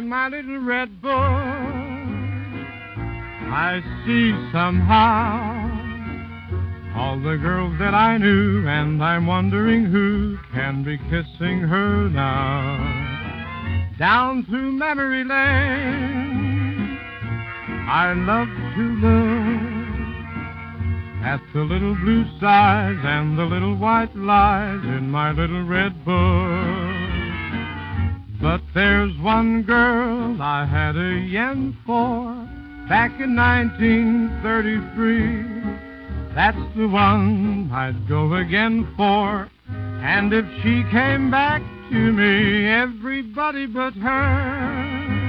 my little red book, I see somehow all the girls that I knew, and I'm wondering who can be kissing her now. Down through memory lane, I love to look at the little blue skies and the little white lies in my little red book. But there's one girl I had a yen for back in 1933. That's the one I'd go again for. And if she came back to me, everybody but her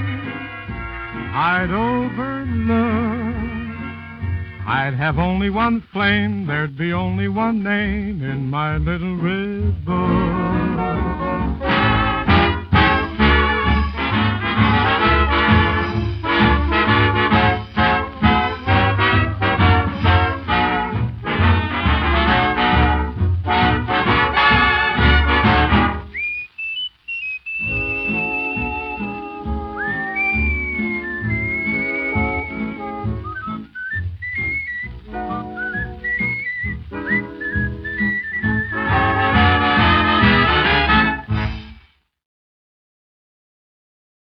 I'd overlook. I'd have only one flame, there'd be only one name in my little red book.